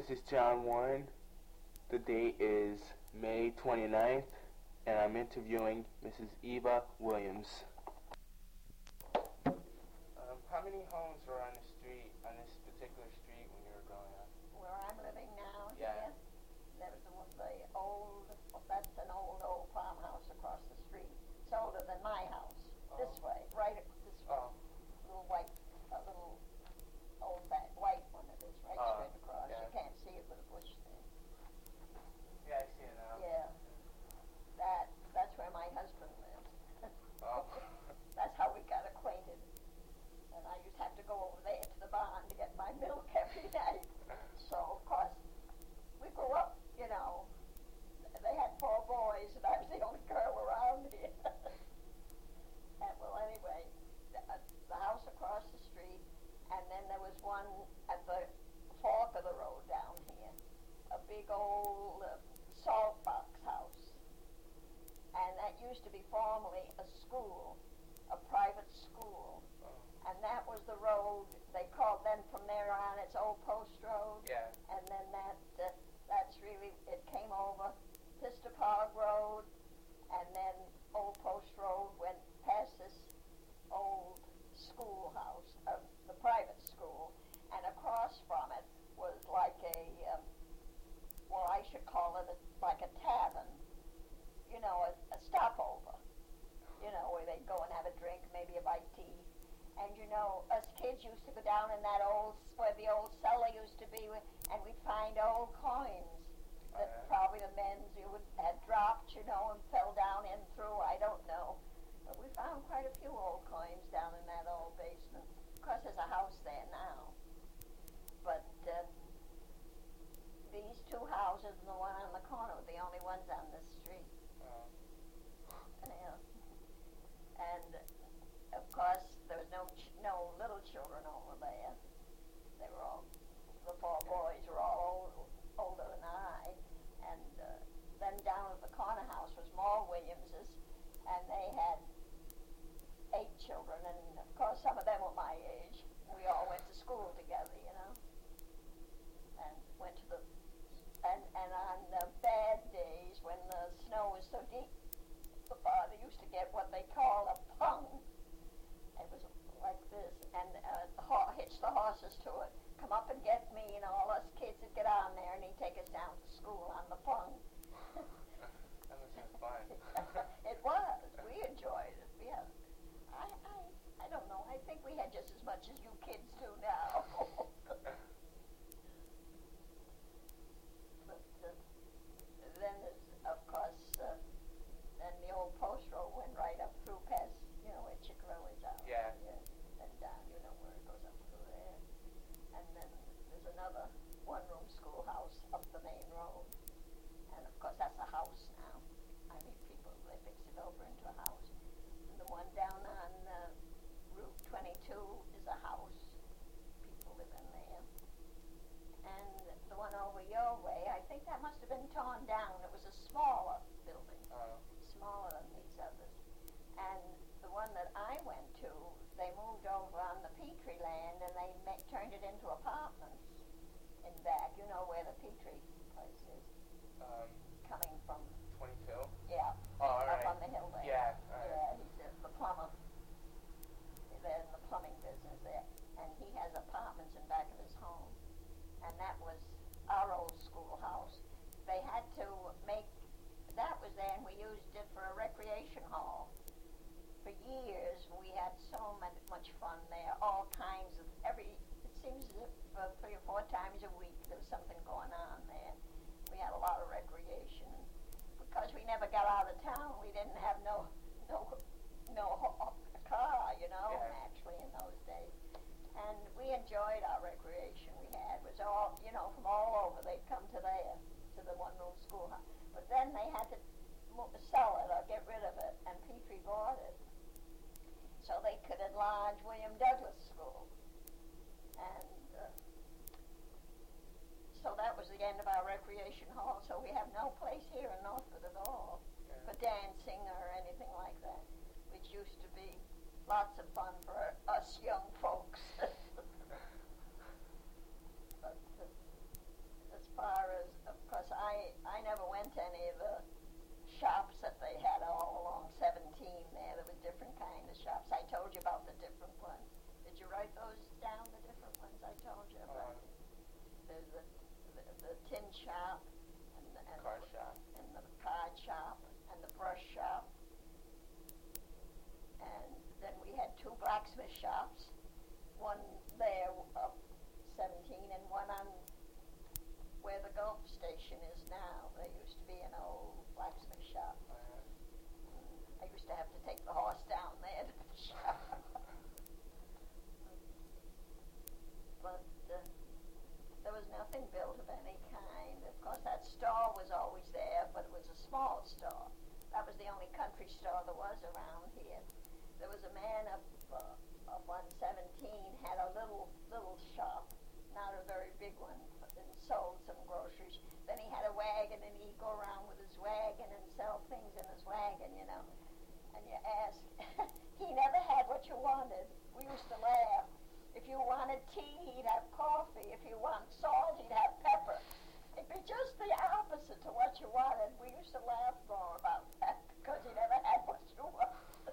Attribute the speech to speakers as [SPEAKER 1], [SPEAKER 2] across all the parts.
[SPEAKER 1] This is John Warren. The date is May 29th, and I'm interviewing Mrs. Eva Williams. How many homes were on this particular street when you were growing up?
[SPEAKER 2] Where I'm living now,
[SPEAKER 1] Yeah.
[SPEAKER 2] here, there's that's an old farmhouse across the street. It's older than my house. This way, right this way. Little old white one it is, right straight across.
[SPEAKER 1] Yeah.
[SPEAKER 2] You can't see it with a bush there.
[SPEAKER 1] Yeah, I see it now.
[SPEAKER 2] Yeah. That's where my husband lives.
[SPEAKER 1] Oh.
[SPEAKER 2] That's how we got acquainted. And I used to have to go over there to the barn to get my milk every night. So, of course, we grew up, you know. They had 4 boys, and I was the only girl around here. And, well, anyway, the house across the street, and then there was one at the fork of the road down here, a big old salt box house. And that used to be formerly a school, a private school. And that was the road, they called then from there on, it's Old Post Road.
[SPEAKER 1] Yeah.
[SPEAKER 2] And then that's really, it came over Pistapog Road, and then Old Post Road went past this old schoolhouse, the private school, and across from it was like I should call it like a tavern, you know, a stopover, you know, where they'd go and have a drink, maybe a bite to eat. And you know, us kids used to go down in that where the old cellar used to be, and we'd find old coins that probably the men's had dropped, you know, and fell down in through, I don't know. But we found quite a few old coins down in that old basement. Of course, there's a house there now. But these 2 houses and the one on the corner were the only ones on this street. Yeah. And, of course, there was no little children over there. They were all, the 4 boys were all older than I. And then down at the corner house was more Williamses, and they had 8 children, and of course some of them were my age. We all went to school together, you know, and went to and on the bad days when the snow was so deep, the father used to get what they call a pung. It was like this, and hitch the horses to it, come up and get me, and all us kids would get on there, and he'd take us down to school on the pung.
[SPEAKER 1] That must have been fun.
[SPEAKER 2] It was. We enjoyed it. Yeah. I don't know. I think we had just as much as you kids do now. But then, of course, then the old post road went right up through past, you know, where Chickarelli's out.
[SPEAKER 1] Yeah.
[SPEAKER 2] And down, you know, where it goes up through there. And then there's another 1-room schoolhouse up the main road. And of course, that's a house now. I mean, they fixed it over into a house. And the one down on Route 22 is a house. People live in there. And the one over your way, I think that must have been torn down. It was a smaller building, smaller than these others. And the one that I went to, they moved over on the Petrie land, and they turned it into apartments in back. You know where the Petrie place is? Coming from
[SPEAKER 1] 22?
[SPEAKER 2] Yeah.
[SPEAKER 1] Oh, all right.
[SPEAKER 2] Up on the hill there.
[SPEAKER 1] Yeah, all right.
[SPEAKER 2] Yeah, he's the plumber. They're in the plumbing business there. And he has apartments in back of his home. And that was our old schoolhouse. They had to that was there, and we used it for a recreation hall. For years, we had so much fun there, all kinds of, it seems as if 3 or 4 times a week there was something going on there. We had a lot of recreation. Because we never got out of town, we didn't have no car, you know, actually in those days. And we enjoyed our recreation we had. It was all, you know, from all over. They'd come to there, to the 1-room schoolhouse. But then they had to sell it or get rid of it, and Petrie bought it. So they could enlarge William Douglas School. And so that was the end of our recreation hall. So we have no place here in Northford at all for dancing or anything like that, which used to be lots of fun for us young folks. But as went to any of the shops that they had all along 17 there. There were different kind of shops. I told you about the different ones. Did you write those down, the different ones I told you about? There's the tin shop and
[SPEAKER 1] Car shop.
[SPEAKER 2] and the card shop and the brush shop. And then we had two blacksmith shops, one there up 17 and one on where the Gulf station is now. There used to be an old blacksmith shop. I used to have to take the horse down there to the shop. But there was nothing built of any kind. Of course, that store was always there, but it was a small store. That was the only country store there was around here. There was a man up on 17 had a little shop, not a very big one, and sold some groceries. Then he had a wagon, and he'd go around with his wagon and sell things in his wagon, you know. And you ask, he never had what you wanted. We used to laugh. If you wanted tea, he'd have coffee. If you want salt, he'd have pepper. It'd be just the opposite to what you wanted. We used to laugh more about that because he never had what you wanted.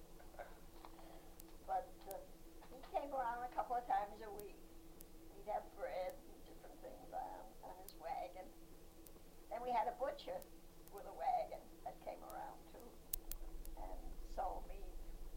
[SPEAKER 2] But he came around a couple of times a week. He'd have bread and different things on his wagon. Then we had a butcher with a wagon that came around too and sold meat.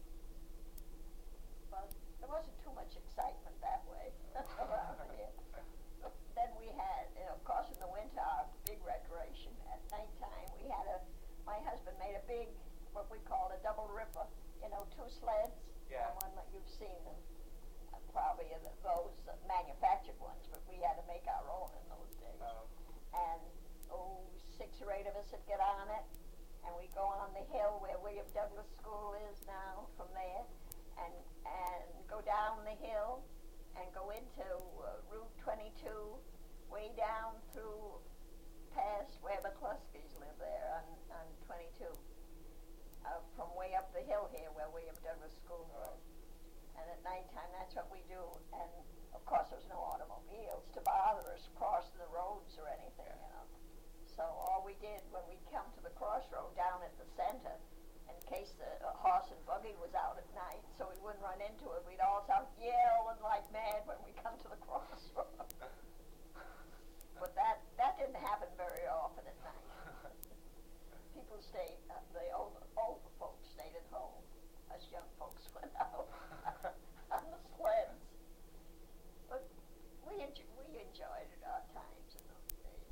[SPEAKER 2] But there wasn't too much excitement that way around here. Then we had, of course, in the winter, our big recreation at nighttime. My husband made a big, what we called a double ripper, two sleds.
[SPEAKER 1] Yeah.
[SPEAKER 2] One that you've seen them, probably those manufactured ones, but we had to make our own in those days. And 6 or 8 of us would get on it, and we'd go on the hill where William Douglas School is now from there, and go down the hill and go into Route 22, way down through past where the Kluskys live there on 22. From way up the hill here where William Douglas School was. And at nighttime, that's what we do. And, of course, there's no automobiles to bother us crossing the roads or anything, So all we did when we come to the crossroad down at the center, in case the horse and buggy was out at night, so we wouldn't run into it, we'd all start yelling like mad when we come to the crossroad. But that didn't happen very often at night. People stayed, the older folks stayed at home. Us young folks went out on the sleds. But we enjoyed it, our times in those days.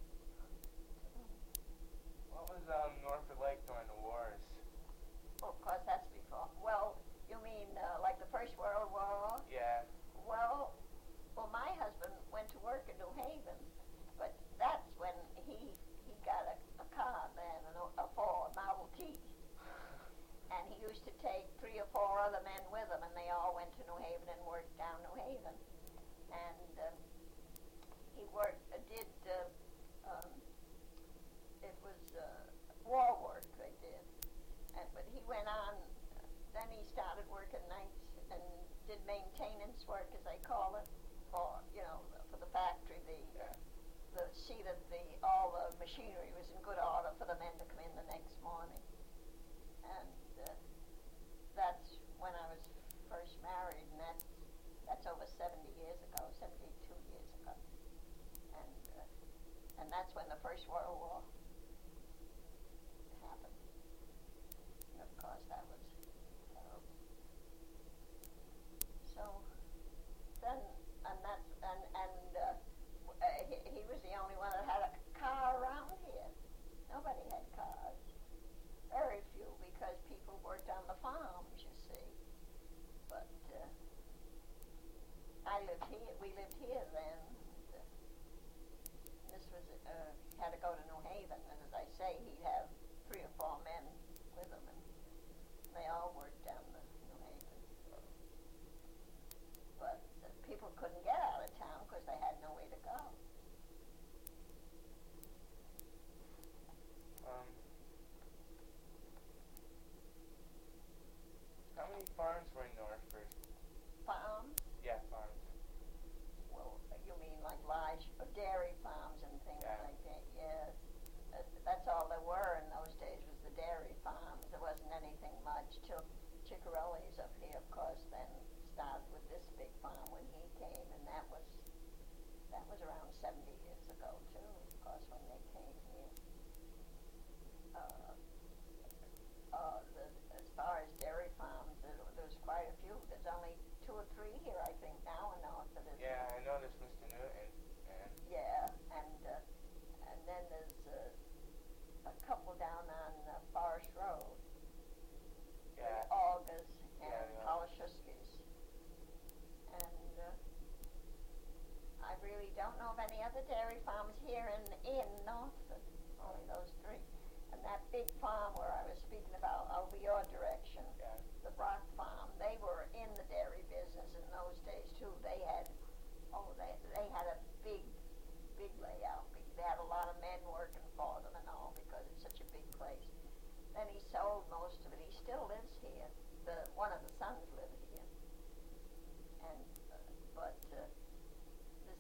[SPEAKER 1] What was Norfolk like during the wars?
[SPEAKER 2] Oh, of course, that's before. Well, you mean like the First World War?
[SPEAKER 1] Yeah.
[SPEAKER 2] Well, my husband went to work in New Haven, but that's when he got a car then, a Ford Model T. And he used to take 3 or 4 other men with him, and they all went to New Haven and worked down New Haven. And he it was war work they did. But he went on, then he started working nights and did maintenance work, as they call it, for the factory, see that all the machinery was in good order for the men to come in the next morning. And that's when I was first married, and that's over 70 years ago, 72 years ago. And that's when the First World War happened. And of course that was terrible. So then, he was the only one that had a car around here. Nobody had cars. Very few, because people worked on the farms, you see. But we lived here then. This was, had to go to New Haven, and as I say, he'd have 3 or 4 men with him, and they all worked down the New Haven. But people couldn't get out of town because they had no way to go.
[SPEAKER 1] How many farms were in Norfolk?
[SPEAKER 2] Farms?
[SPEAKER 1] Yeah, farms.
[SPEAKER 2] Well, you mean like large dairy farms and things
[SPEAKER 1] Yeah.
[SPEAKER 2] like that? Yes. that's all there were in those days was the dairy farms. There wasn't anything much till Ciccarelli's up here, of course, then started with this big farm when he came, and that was around 70 years ago too, of course, when they came here. As far as dairy farms, there's quite a few. There's only 2 or 3 here, I think, now in north of it.
[SPEAKER 1] Yeah, I know there's Mr. Newton. And
[SPEAKER 2] Yeah, and then there's a couple down on Forest Road.
[SPEAKER 1] yeah,
[SPEAKER 2] August and
[SPEAKER 1] Yeah.
[SPEAKER 2] Holoshuski's. And I really don't know of any other dairy farms here in Northford. Only those 3. And that big farm where I was speaking about over your direction,
[SPEAKER 1] yeah,
[SPEAKER 2] the Brock Farm, they were in the dairy business in those days too. They had a big layout. They had a lot of men working for them and all because it's such a big place. Then he sold most of it. He still lives here. One of the sons live here. And but there's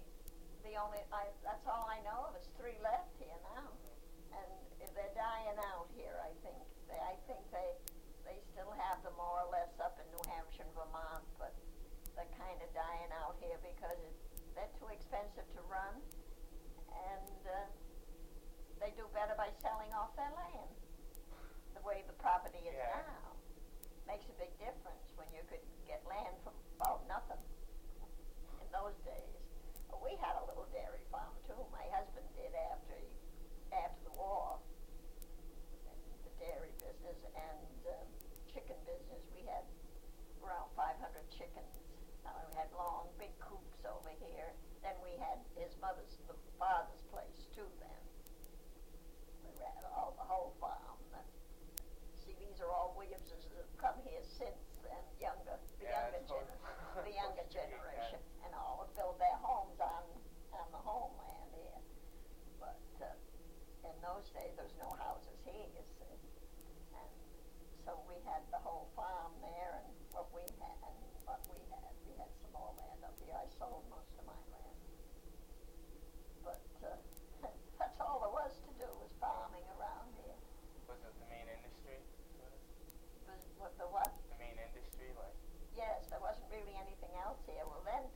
[SPEAKER 2] that's all I know of is 3 left here now. And they're dying out here, I think. I think they still have them more or less up in New Hampshire and Vermont, but they're kind of dying out here because they're too expensive to run, and they do better by selling off their land, the way the property is
[SPEAKER 1] Yeah.
[SPEAKER 2] now. Makes a big difference when you could get land for about nothing in those days. We had a little dairy farm too. My husband did after the war. The dairy business and chicken business. We had around 500 chickens. We had long, big coops over here. Then we had the father's place too. Then we had the whole farm. See, these are all Williamses that have come here since, and the younger generation, and all build their homes on the homeland here. But in those days, there was no houses here, you see. And so we had the whole farm there, and what we had, we had some more land up here. I sold most of my land. But that's all there was to do, was farming around here.
[SPEAKER 1] Was it the main industry?
[SPEAKER 2] What the what?
[SPEAKER 1] The main industry, like?
[SPEAKER 2] Yes, there wasn't really anything else here. Well, then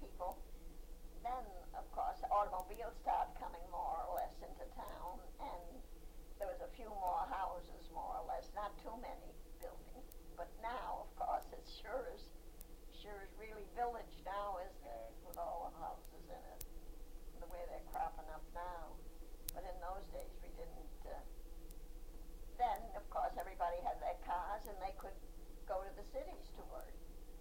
[SPEAKER 2] of course, automobiles started coming more or less into town, and there was a few more houses, more or less, not too many buildings. But now, of course, it sure is really village now, isn't it, with all the houses in it, the way they're cropping up now. But in those days, we didn't. Then, of course, everybody had their cars, and they could go to the cities to work.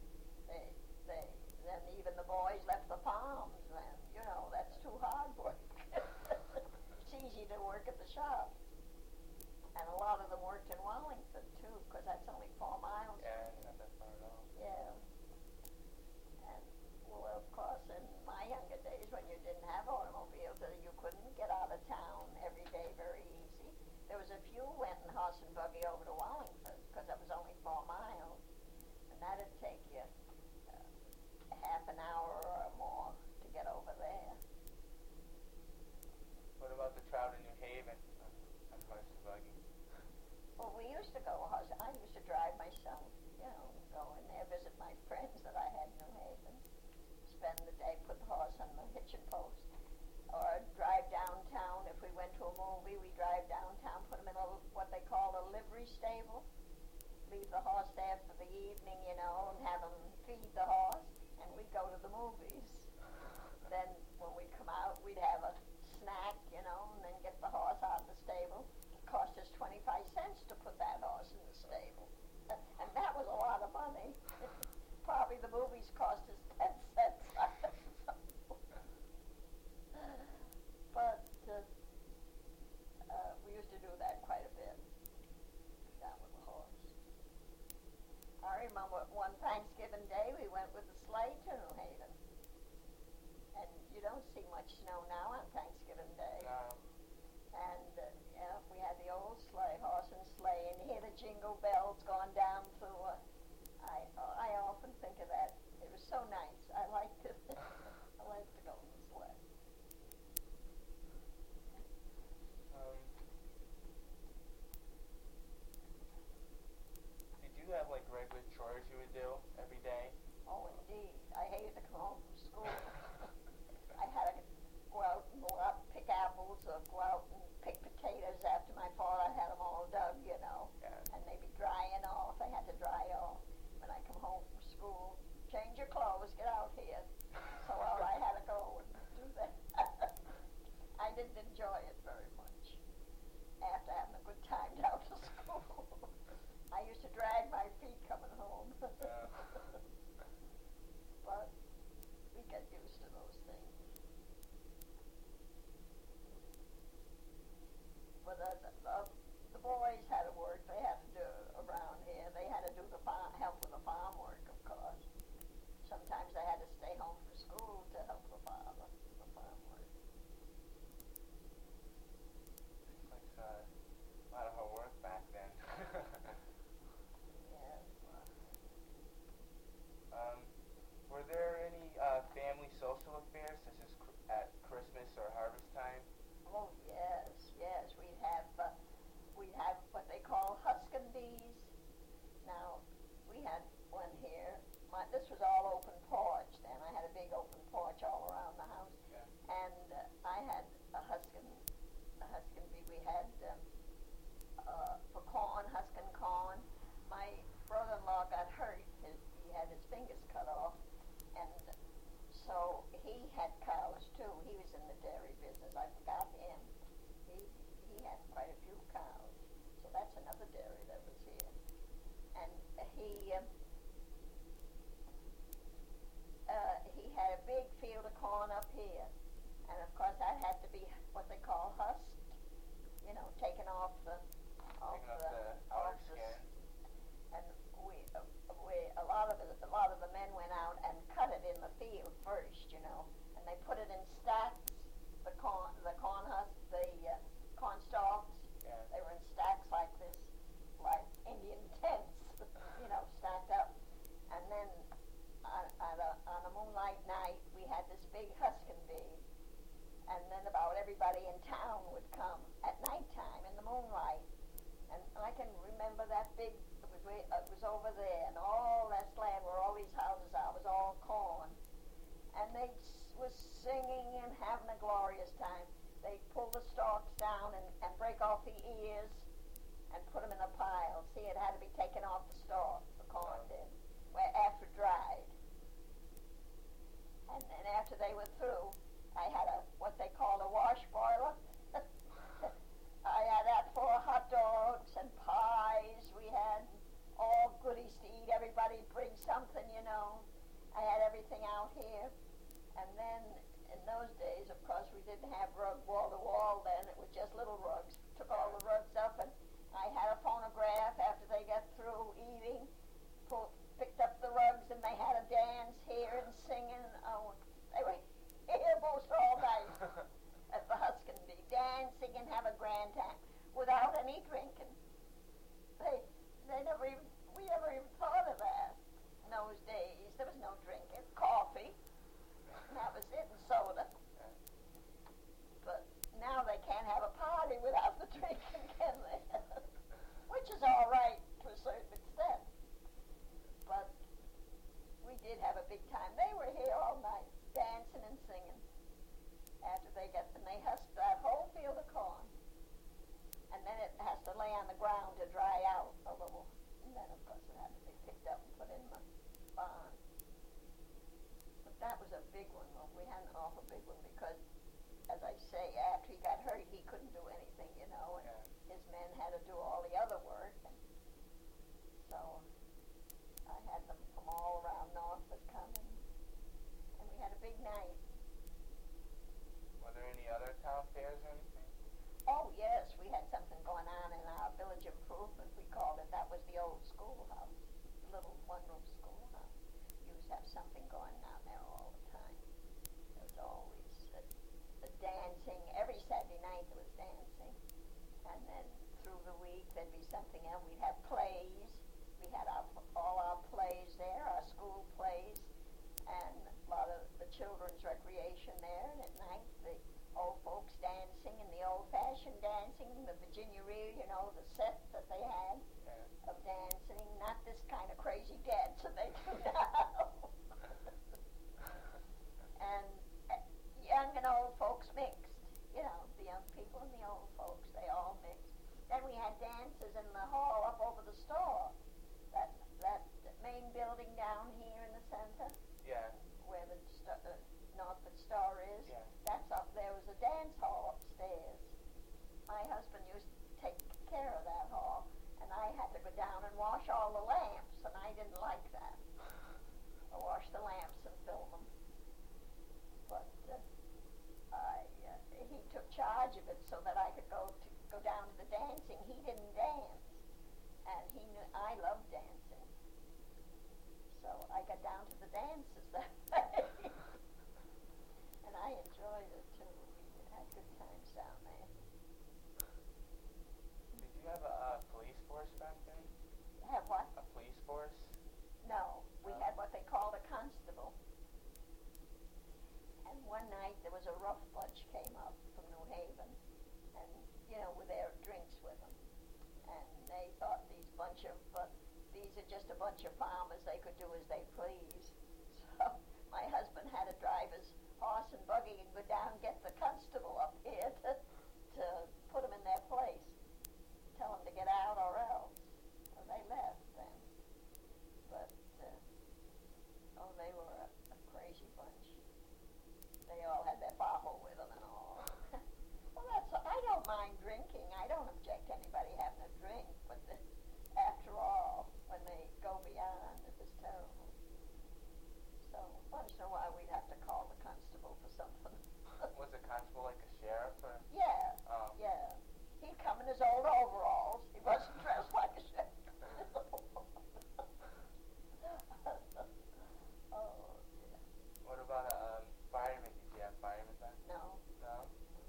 [SPEAKER 2] Then even the boys left the farms. Then that's too hard work. It's easy to work at the shop, and a lot of them worked in Wallingford too, because that's only 4 miles.
[SPEAKER 1] Yeah, not that far at all.
[SPEAKER 2] Yeah. And well, of course, in my younger days, when you didn't have automobiles, you couldn't get out of town every day very easy. There was a few went in horse and buggy over to Wallingford because that was only 4 miles, and that'd take you half an hour or more to get over there.
[SPEAKER 1] What about the trout in New Haven on horse and buggy?
[SPEAKER 2] Well, we used to go horse. I used to drive myself, go in there, visit my friends that I had in New Haven, spend the day, put the horse on the hitching post, or drive downtown. If we went to a movie, we drive downtown, put them in what they call a livery stable, leave the horse there for the evening, and have them feed the horse, and we'd go to the movies. Then when we'd come out, we'd have a snack, and then get the horse out of the stable. It cost us 25 cents to put that horse in the stable. And that was a lot of money. Probably the movies cost us 10 cents. But we used to do that quite a bit, down with the horse. I remember one Thanksgiving Day we went with the sleigh to New Haven. And you don't see much snow now on Thanksgiving Day.
[SPEAKER 1] No.
[SPEAKER 2] And we had the old sleigh, horse and sleigh, and you hear the jingle bells going down through. I often think of that. It was so nice. I liked it. I liked to go in the sleigh. come home from school. I had to go out and go out and pick apples or go out and pick potatoes after my father had them all dug, you know.
[SPEAKER 1] Yeah.
[SPEAKER 2] And they'd be drying off. They had to dry off. When I come home from school, change your clothes, get out here. So I had to go and do that. I didn't enjoy it very much after having a good time down to school. I used to drag my feet coming home. But we get used to those things. But the boys had to work. They had to do around here. They had to do the farm, help with the farm work, of course. Sometimes I had to stay home from school to help the farm work.
[SPEAKER 1] Seems like a lot of hard work back then.
[SPEAKER 2] Yeah.
[SPEAKER 1] Were there any family social affairs, such as at Christmas or harvest time?
[SPEAKER 2] Oh yes. We'd have what they call husking bees. Now we had one here. This was all open porch then. I had a big open porch all around the house,
[SPEAKER 1] Yeah.
[SPEAKER 2] and I had a husking bee. We had for corn, husking corn. My brother-in-law got hurt. He had his fingers cut off, and so he had cows too. He was in the dairy business. I forgot him. He had quite a few cows. So that's another dairy that was here. And he had a big field of corn up here. And of course that had to be what they call husked. You know, taken off the
[SPEAKER 1] outer skin.
[SPEAKER 2] And a lot of the men went out and cut it in the field first, you know, and they put it in stacks. The corn husk, the corn stalks.
[SPEAKER 1] Yeah.
[SPEAKER 2] They were in stacks like this, like Indian tents, you know, stacked up. And then on a moonlight night, we had this big husking bee. And then about everybody in town would come at nighttime in the moonlight. And I can remember that big, it was over there, and all that land where all these houses are was all corn. And they was singing and having a glorious time. They'd pull the stalks down and break off the ears and put them in a pile. See, it had to be taken off the stalk, the corn did, after dried. And then after they were through, I had what they called a wash boiler. I had that for hot dogs and pies. We had all goodies to eat. Everybody bring something, you know. I had everything out here. And then in those days, of course, we didn't have rug wall to wall then. It was just little rugs. Took all the rugs up, and I had a phonograph after they got through eating. Picked up the rugs, and they had a dance here and singing. Oh, they were here most all night at the husking bee, dancing and have a grand time without any drinking. We never even thought of that in those days. There was no drinking, coffee, and that was it, and soda. But now they can't have a party without the drinking, can they? Which is all right to a certain extent. But we did have a big time. They were here all night, dancing and singing. After they husked that whole field of corn. And then it has to lay on the ground to dry out a little. And then, of course, it had to be picked up and put in the barn. But that was a big one. Well, we had an awful big one because, as I say, after he got hurt, he couldn't do anything, you know, and his men had to do all the other work. And so I had them from all around Norfolk coming, and we had a big night.
[SPEAKER 1] Were there any other town fairs or anything?
[SPEAKER 2] Oh, yes, we had something going on in our village improvement, we called it. That was the old schoolhouse, the little one-room schoolhouse. You used to have something going on there all the time. There was always the dancing. Every Saturday night there was dancing. And then through the week there'd be something else. We'd have plays. We had all our plays there, our school plays, and a lot of the children's recreation there. And at night the old folks dancing and the old-fashioned dancing, the Virginia Reel, you know, the set that they had of dancing, not this kind of crazy dance that they do now. store is,
[SPEAKER 1] Yeah.
[SPEAKER 2] that's up there was a dance hall upstairs. My husband used to take care of that hall, and I had to go down and wash all the lamps, and I didn't like that. I wash the lamps and fill them. But he took charge of it so that I could go down to the dancing. He didn't dance, and he knew I loved dancing. So I got down to the dances that day. And I enjoyed it too. We had good times down there.
[SPEAKER 1] Did you have a police force back then?
[SPEAKER 2] Have what?
[SPEAKER 1] A police force?
[SPEAKER 2] No, we
[SPEAKER 1] Oh.
[SPEAKER 2] had what they called a constable. And one night there was a rough bunch came up from New Haven, and with their drinks with them. And they thought these are just a bunch of farmers. They could do as they please. So my husband had to drive his horse and buggy and go down and get the constable up here to put them in their place. Tell them to get out or else. Well, they left then. But, they were a crazy bunch. They all had their bottle with them and all. Well, I don't mind drinking. I don't object to anybody having a drink. But after all, when they go beyond, it was terrible. So once in a while we'd have to call the constable for something.
[SPEAKER 1] Was the constable like a sheriff or?
[SPEAKER 2] Yeah,
[SPEAKER 1] Oh.
[SPEAKER 2] yeah. He'd come in his old overalls. He wasn't dressed like a sheriff. Oh, dear.
[SPEAKER 1] What about a fireman? Did you have firemen back?
[SPEAKER 2] No,
[SPEAKER 1] No.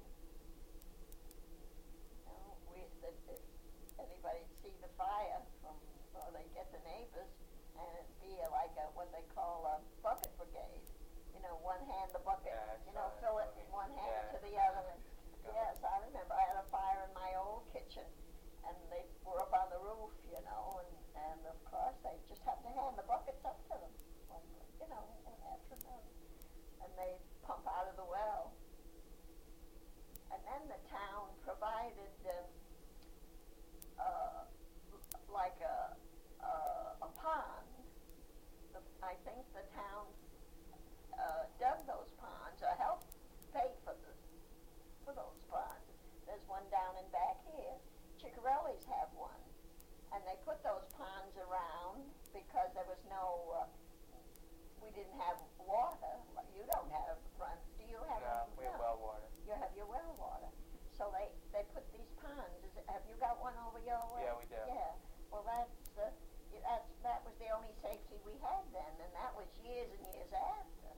[SPEAKER 2] no. If anybody'd see the fire or they'd get the neighbors, and it'd be like what they call a bucket brigade. One hand the bucket,
[SPEAKER 1] Yeah, I saw that
[SPEAKER 2] fill it
[SPEAKER 1] movie.
[SPEAKER 2] in one hand
[SPEAKER 1] Yeah.
[SPEAKER 2] to the other. And
[SPEAKER 1] Go.
[SPEAKER 2] yes, I remember I had a fire in my old kitchen, and they were up on the roof, and of course they just had to hand the buckets up to them, one after another, and they pump out of the well. And then the town provided like a pond. I think the town dug those ponds or helped pay for those ponds. There's one down in back here. Ciccarelli's have one, and they put those ponds around because there was we didn't have water. You don't have do you have?
[SPEAKER 1] No, we have well water.
[SPEAKER 2] You have your well water. So they put these ponds. Have you got one over your way?
[SPEAKER 1] Yeah, we do.
[SPEAKER 2] Yeah. Well, that was the only safety we had then, and that was years and years after.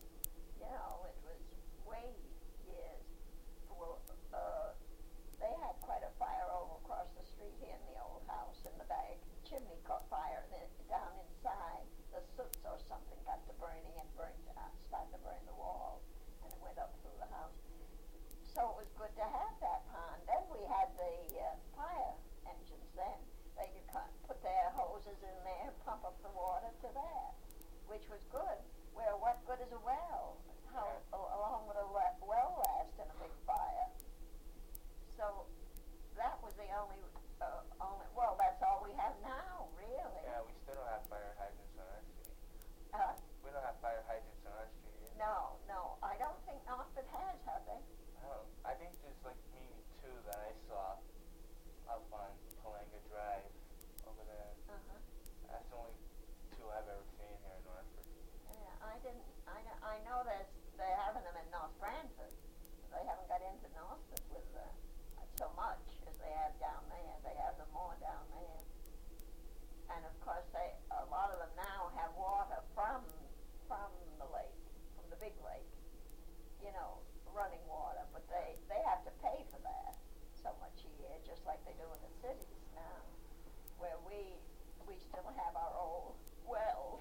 [SPEAKER 2] It was way years. Well, they had quite a fire over across the street here in the old house in the back. Chimney caught fire, and then down inside, the soot or something got to burning and started to burn the walls, and it went up through the house. So it was good to have that pond. Then we had the fire engines then. They could put their hoses in there and pump up the water to that, which was good. Well, what good is a well? Along with a well last in a big fire. So that was the only, that's all we have now, really.
[SPEAKER 1] Yeah, we still don't have fire hydrants on our street. We don't have fire hydrants on our street either.
[SPEAKER 2] No, I don't think Northford has, have they?
[SPEAKER 1] I think there's like maybe two that I saw up on Palanga Drive over there.
[SPEAKER 2] Uh-huh.
[SPEAKER 1] That's the only two I've ever seen here in Northford.
[SPEAKER 2] Yeah, I know they're having them in North Branford. They haven't got into Northford with so much as they have down there. They have them more down there. And of course, a lot of them now have water from the lake, from the big lake. Running water, but they have to pay for that so much a year, just like they do in the cities now, where we still have our old wells.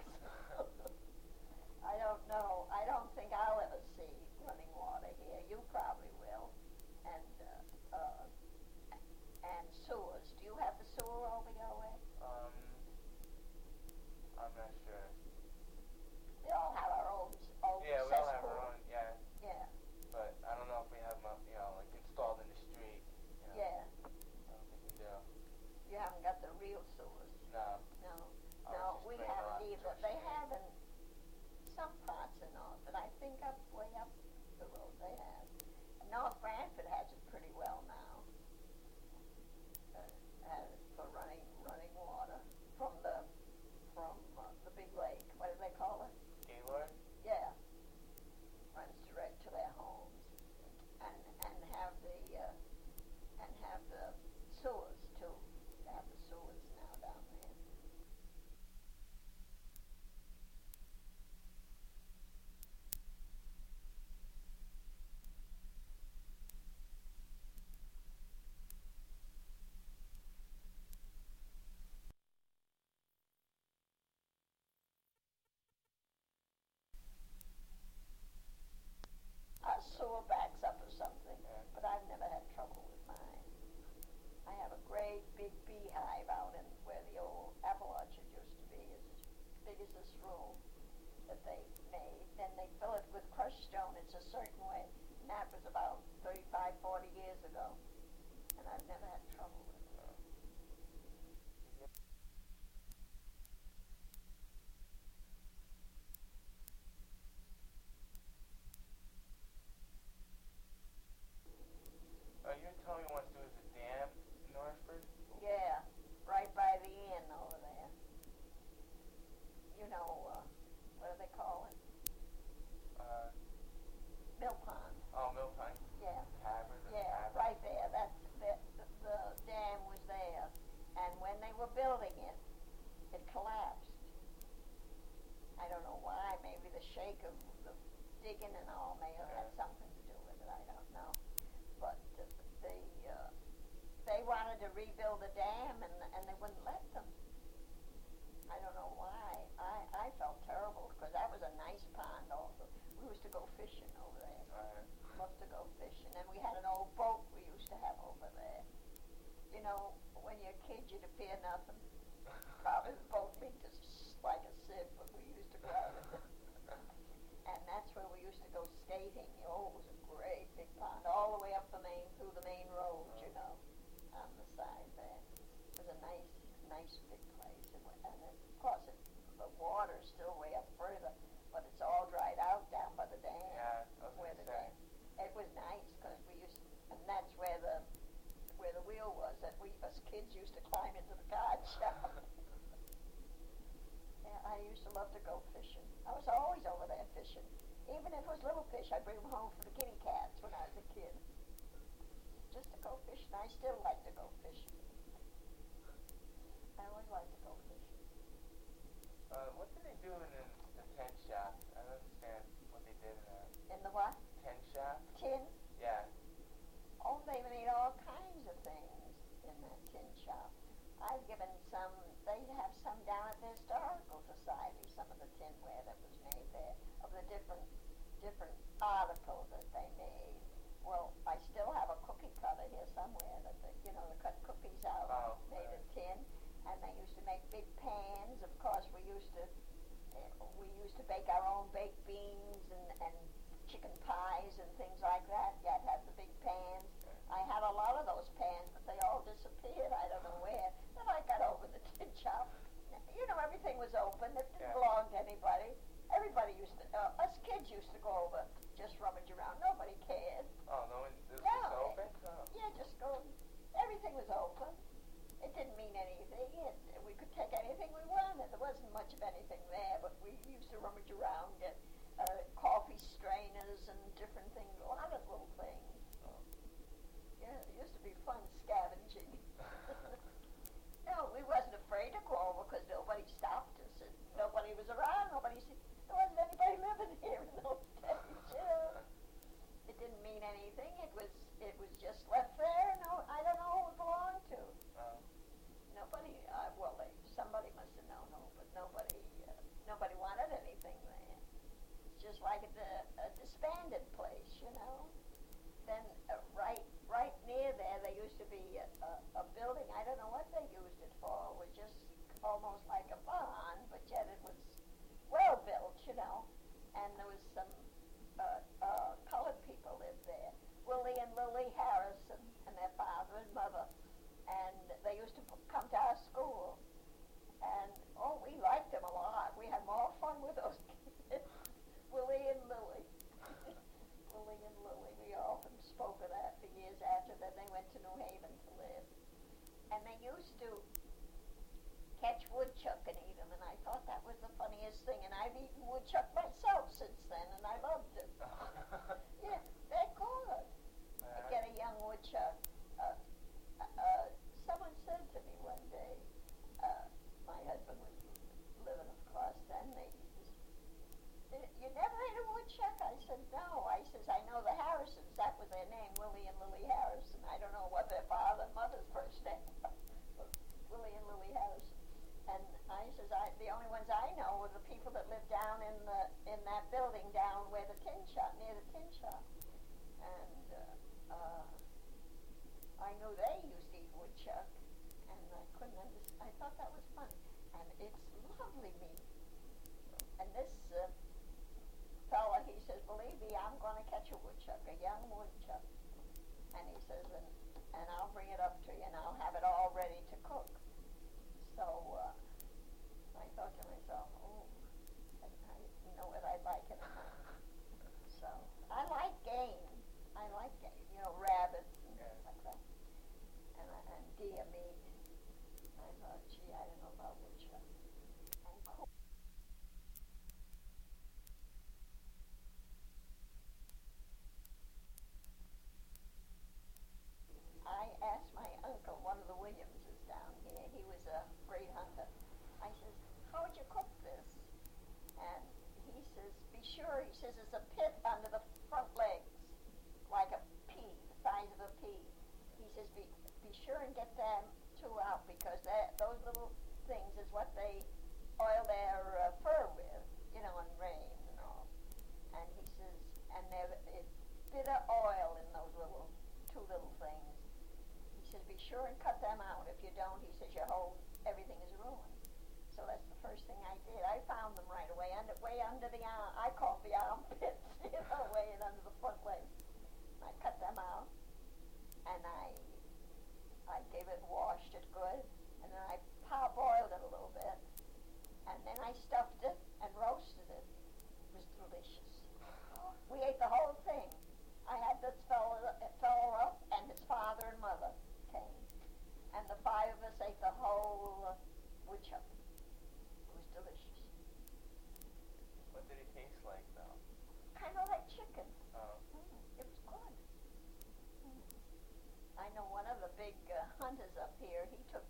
[SPEAKER 2] I don't know. I don't think I'll ever see running water here. You probably will. And sewers. Do you have the sewer over your way?
[SPEAKER 1] I'm not sure.
[SPEAKER 2] We all have our own
[SPEAKER 1] Yeah, we all have our
[SPEAKER 2] cesspool.
[SPEAKER 1] own, yeah.
[SPEAKER 2] Yeah,
[SPEAKER 1] But I don't know if we have them, like installed in the street.
[SPEAKER 2] yeah.
[SPEAKER 1] I don't think we do.
[SPEAKER 2] You haven't got the real sewers.
[SPEAKER 1] No.
[SPEAKER 2] No. big beehive out in where the old apple orchard used to be. It's as big as this room that they made. Then they fill it with crushed stone. It's a certain way. And that was about 35, 40 years ago. And I've never had trouble with it.
[SPEAKER 1] You were telling me once there was a dam in Northford?
[SPEAKER 2] Yeah, right by the inn over there. You know, what do they call it? Mill Pond.
[SPEAKER 1] Oh, Mill Pond
[SPEAKER 2] Yeah.
[SPEAKER 1] Tavern.
[SPEAKER 2] Yeah, right there. The dam was there. And when they were building it, it collapsed. I don't know why. Maybe the shake of the digging and all may have had something to do with it. I don't know. But they wanted to rebuild the dam, and they wouldn't let them. I don't know why. I felt terrible because that was a nice pond also. We used to go fishing over there. Loved to go fishing. And we had an old boat we used to have over there. You know, when you're a kid, you'd fear nothing. Probably the boat leaked just like a sieve, but we used to go out in it. And that's where we used to go skating. Oh, it was a great big pond, all the way up through the main road, you know, on the side there. It was a nice big place. And of course, the water's still way up further, but it's all dried out down by the dam.
[SPEAKER 1] Yeah, I was
[SPEAKER 2] where
[SPEAKER 1] gonna
[SPEAKER 2] the
[SPEAKER 1] say.
[SPEAKER 2] dam. It was nice because we used, and that's where the wheel was that us kids used to climb into the card shop. Yeah, I used to love to go fishing. I was always over there fishing. Even if it was little fish, I'd bring them home for the kitty cats when I was a kid. Just to go fishing. I still like to go fishing. I always like to go fishing.
[SPEAKER 1] What did they do in the tent shop? I don't understand what they did in that
[SPEAKER 2] In the what?
[SPEAKER 1] tent shop.
[SPEAKER 2] Tin?
[SPEAKER 1] Yeah.
[SPEAKER 2] Oh, they made all kinds of things in that tin shop. I've given some, they have some down at the Historical Society, some of the tinware that was made there, of the different articles that they made. Well, I still have a cookie cutter here somewhere that they cut cookies out, made of tin, and they used to make big pans. Of course, we used to bake our own baked beans and chicken pies and things like that. You had to have the big pans. I had a lot of those pans, but they all disappeared. I don't know where. Then I got over the tin shop. You know, everything was open. It didn't belong to anybody. Everybody used to, us kids used to go over, just rummage around. Nobody cared.
[SPEAKER 1] Oh, no one, this
[SPEAKER 2] No,
[SPEAKER 1] was open? Oh.
[SPEAKER 2] Yeah, just go. Everything was open. It didn't mean anything. We could take anything we wanted. There wasn't much of anything there, but we used to rummage around, get coffee strainers and different things, a lot of little things. Yeah, it used to be fun scavenging. No, we wasn't afraid to go over because nobody stopped us and nobody was around. There wasn't anybody living here in those days. It didn't mean anything. It was just left there. No, I don't know who it belonged to. Nobody. Somebody must have known who, but nobody wanted anything there. It's just like a disbanded place, you know. Then right near there, there used to be a building. I don't know what they used it for. It was just almost like a barn, but yet it was well built, you know. And there was some colored people lived there. Willie and Lily Harrison and their father and mother. And they used to come to our school. And, we liked them a lot. We had more fun with those kids. Willie and Lily. Willie and Lily. We often spoke of that for years after. Then they went to New Haven to live. And they used to catch woodchuck and eat them. And I thought that was the funniest thing. And I've eaten woodchuck myself since then, and I loved it. Yeah, they're good. To get a young woodchuck. Someone said to me one day, my husband was living, of course, then you never ate a woodchuck? I said, no. I says, I know the Harrisons. That was their name, Willie and Lily Harrison. I don't know what their father and mother's first name was. Willie and Lily Harrison. And I says, the only ones I know were the people that lived down in that building down where the tin shop, near the tin shop. And I knew they used to eat woodchuck. And couldn't understand. I thought that was funny. And it's lovely meat. And this fella, he says, believe me, I'm going to catch a woodchuck, a young woodchuck. And he says, and I'll bring it up to you, and I'll have it all ready to cook. So I thought to myself, oh, I know what I'd like it or not. So I like game. Rabbits and things like that. And deer meat. I thought, gee, I don't know about woodchuck. And cool. I asked my uncle, one of the Williamses down here, he was a great hunter. I says, how would you cook this? And he says, be sure, he says, there's a pit under the front legs, like a pea, the size of a pea. He says, be sure and get them two out, because those little things is what they oil their fur with, in rain and all. And he says, and it's bitter oil in those two little things. He says, be sure and cut them out. If you don't, he says, everything is ruined. So that's the first thing I did. I found them right away, way under the arm. I call the armpits, way under the front leg. I cut them out, and I washed it good, and then I parboiled it a little bit, and then I stuffed it and roasted it. It was delicious. We ate the whole thing. I had this fellow up, and his father and mother came, and the five of us ate the whole woodchuck. It was delicious.
[SPEAKER 1] What did it taste like, though?
[SPEAKER 2] Kind of like chicken.
[SPEAKER 1] Oh.
[SPEAKER 2] It was good. I know one of the big hunters up here.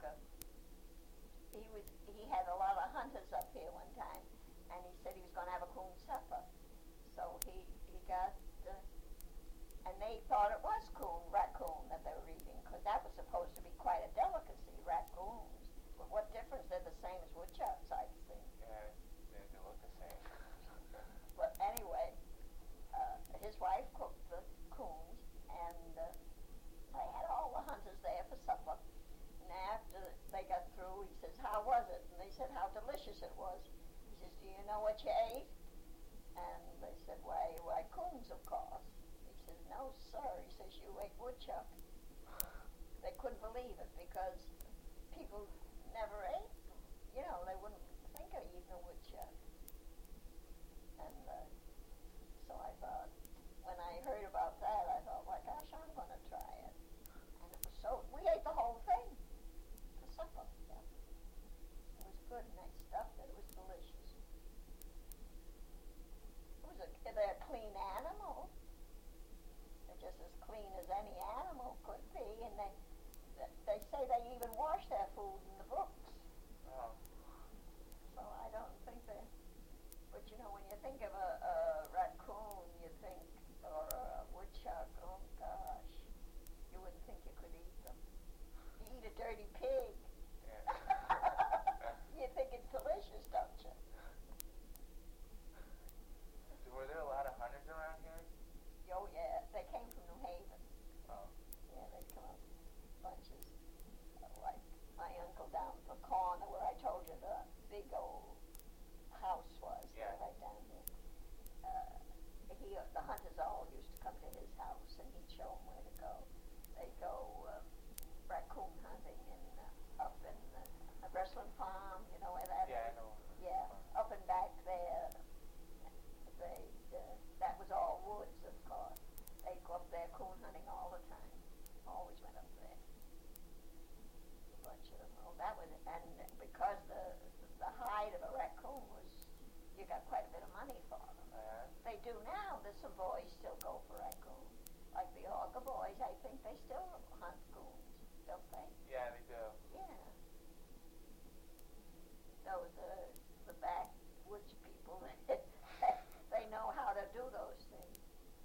[SPEAKER 2] He had a lot of hunters up here one time, and he said he was going to have a coon supper. So he got, and they thought it was raccoon that they were eating, because that was supposed to be quite a delicacy, raccoons. But what difference? They're the same as woodchucks, I think.
[SPEAKER 1] Yeah, they look the same.
[SPEAKER 2] But anyway, his wife cooked the coons, and I had all the hunters there for supper. And after they got through, he says, how was it? And they said how delicious it was. He says, do you know what you ate? And they said, why coons, of course. He says, no, sir. He says, you ate woodchuck. They couldn't believe it, because people never ate them. They wouldn't think of eating a woodchuck. And so I thought, when I heard about that, I thought, well, gosh, I'm going to try it. And it was we ate the whole thing for supper. Yeah. It was good, and I stuffed it. It was delicious. They're a clean animal. They're just as clean as any animal could be, and they say they even wash their food in the books.
[SPEAKER 1] Oh.
[SPEAKER 2] So I don't think they. But when you think of a raccoon, you think, or a woodchuck, oh gosh, you wouldn't think you could eat them. You eat a dirty pig.
[SPEAKER 1] Yeah.
[SPEAKER 2] You think it's delicious, don't you?
[SPEAKER 1] Were there a lot of hunters around here?
[SPEAKER 2] Oh yeah, they came from New Haven.
[SPEAKER 1] Oh.
[SPEAKER 2] Yeah, they come up bunches. Like my uncle down the corner where I told you the big old house was.
[SPEAKER 1] Yeah.
[SPEAKER 2] Right down there. The hunters all used to come to his house, and he'd show them where to go. They go raccoon hunting up in a wrestling farm. You know where that is?
[SPEAKER 1] Yeah, I know.
[SPEAKER 2] Yeah, up and back there. That was all woods, of course. They'd go up there coon hunting all the time. Always went up there. A bunch of them. Oh, that was, and because the hide of a raccoon was, you got quite a bit of money for them. They do now. There's some boys still go for raccoons. Like the Auger boys, I think they still hunt coons, don't they?
[SPEAKER 1] Yeah, they do.
[SPEAKER 2] Yeah. Those the backwoods people. They know how to do those things.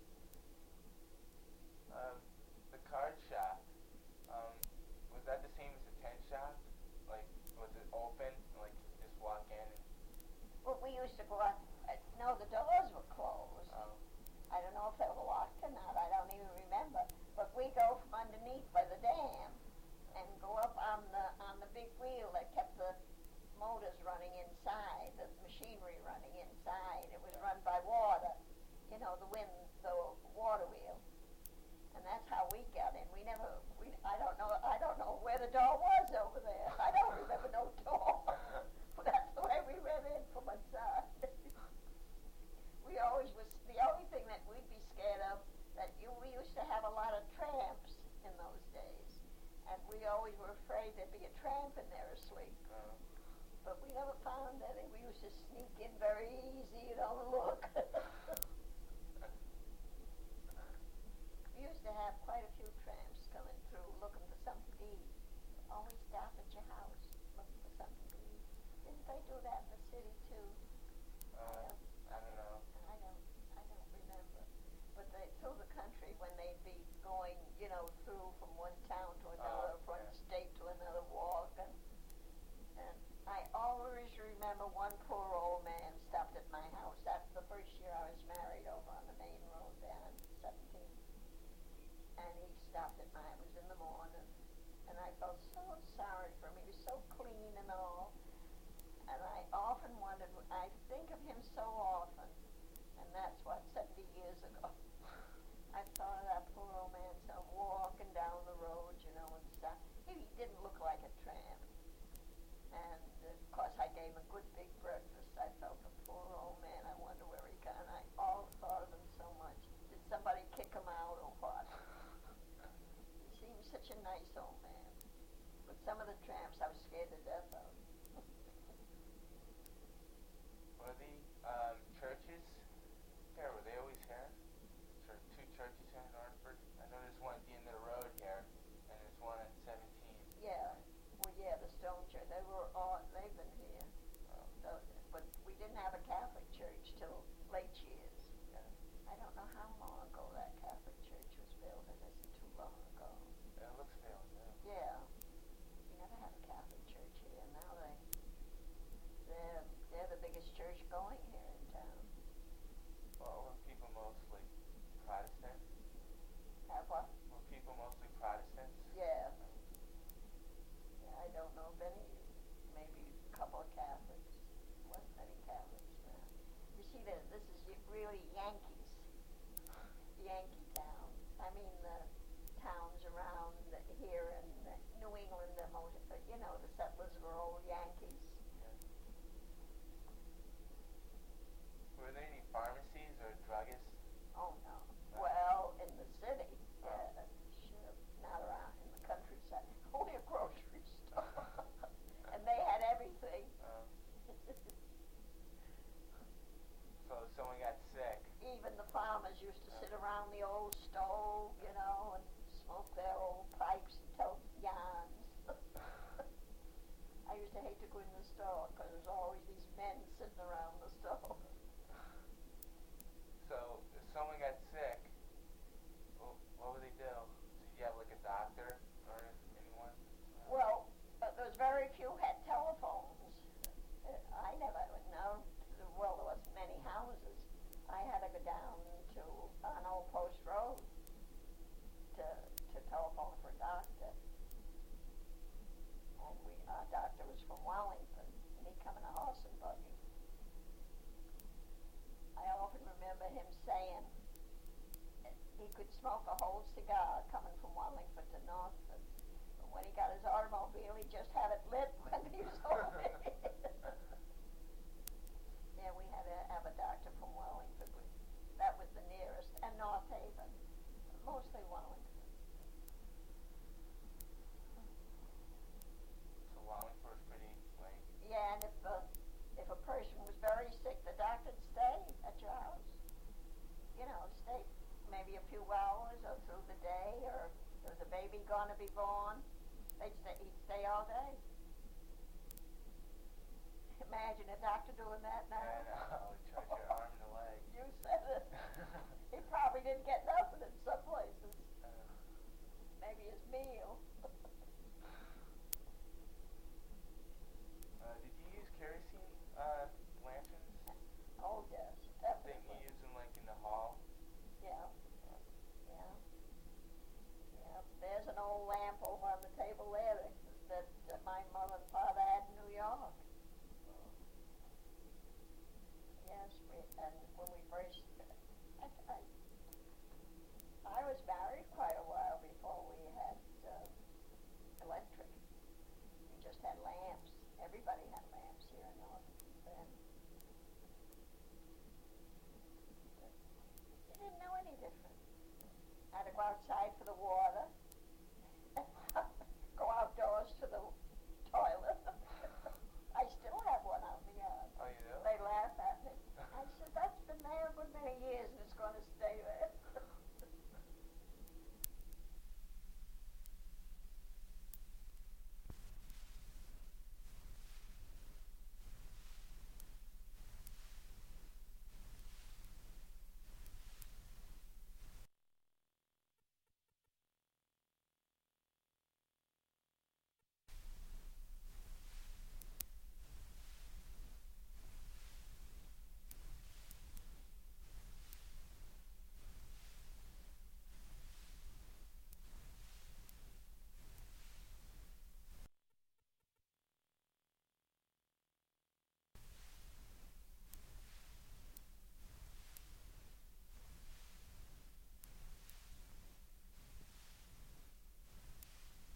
[SPEAKER 1] The card shop, was that the same as the tent shop? Like, was it open? Like, you just walk in and...
[SPEAKER 2] Well, we used to go out. No, the doors were closed.
[SPEAKER 1] Oh.
[SPEAKER 2] I don't know if they were locked or not. I don't even remember. But we go from underneath by the dam and go up on the big wheel that kept the motors running inside, the machinery running inside. It was run by water, the wind, the water wheel. And that's how we got in. I don't know where the door was over there. I don't remember no door. But that's the way we went in from inside. We always was, the only thing that we'd be scared of, we used to have a lot of tramps in those days. And we always were afraid there'd be a tramp in there asleep. But we never found any. We used to sneak in very easy, look. We used to have quite a few tramps coming through looking for something to eat. Always stop at your house looking for something to eat. Didn't they do that in the city too?
[SPEAKER 1] I don't know.
[SPEAKER 2] I don't remember. But through the country when they'd be going, through from one town to another, from one state to another, walking. And I always remember one poor old man stopped at my house. That's the first year I was married over on the main road there in 17. And he stopped at it was in the morning. And I felt so sorry for him. He was so clean and all. And I often wondered, I think of him so often. And that's what, 70 years ago. I thought of that poor old man walking down the road, and stuff. He didn't look like a tramp. And, of course, I gave him a good big breakfast. I felt the poor old man. I wonder where he got. And I all thought of him so much. Did somebody kick him out or what? He seemed such a nice old man. But some of the tramps I was scared to death of.
[SPEAKER 1] Were the churches here, were they always here? Two churches here in Hartford? I know there's one at the end of the road here, and there's one at 17.
[SPEAKER 2] Yeah. Well, yeah, the Stone Church. They've been here. But we didn't have a Catholic church till late years.
[SPEAKER 1] Yeah.
[SPEAKER 2] I don't know how long ago that Catholic church was built. It isn't too long ago.
[SPEAKER 1] It looks failed, yeah.
[SPEAKER 2] Yeah. We never had a Catholic church here. Now they're the biggest church going here in town.
[SPEAKER 1] Well, were people mostly Protestant?
[SPEAKER 2] Have what?
[SPEAKER 1] Were people mostly Protestants?
[SPEAKER 2] Yeah. I don't know of any, maybe a couple of Catholics. Wasn't many Catholics now. You see, this is really Yankees. Yankee town. I mean, the towns around here in New England, the settlers were old Yankees.
[SPEAKER 1] Yeah. Were there any pharmacies or druggists?
[SPEAKER 2] Oh, no. Well, in the city, sure. Not around in the countryside. Only a grocery store. And they had everything.
[SPEAKER 1] So if someone got sick.
[SPEAKER 2] Even the farmers used to sit around the old stove, and smoke their old pipes and tell yarns. I used to hate to go in the store because there's always these men sitting around the stove.
[SPEAKER 1] So if someone got sick, what would they do? Did you have like a doctor or anyone?
[SPEAKER 2] Well, there was very few had telephones. I never know. Well, there wasn't many houses. I had to go down to an Old Post Road to telephone for a doctor. And our doctor was from Wellington, and he'd come in a horse and buggy. I often remember him saying he could smoke a whole cigar coming from Wallingford to Northford. But when he got his automobile, he just had it lit when he was over here. Yeah, we had to have a doctor from Wallingford. That was the nearest. And North Haven. Mostly Wallingford.
[SPEAKER 1] So Wallingford's pretty late.
[SPEAKER 2] Yeah, and if a person was very sick, the doctor'd stay at your house. Stay maybe a few hours or through the day, or there was a baby going to be born. He'd stay all day. Imagine a doctor doing that now.
[SPEAKER 1] Yeah, no, charge your arm and a leg.
[SPEAKER 2] You said it. He probably didn't get nothing in some places. Maybe his meal.
[SPEAKER 1] Did you use kerosene lanterns?
[SPEAKER 2] Oh, yes,
[SPEAKER 1] Didn't
[SPEAKER 2] definitely.
[SPEAKER 1] you use them like in the hall?
[SPEAKER 2] Yeah. There's an old lamp over on the table there that my mother house, and when we first, I, I, I was married quite a while before we had electric. We just had lamps. Everybody had lamps here in Norton then. You didn't know any different. I had to go outside for the water.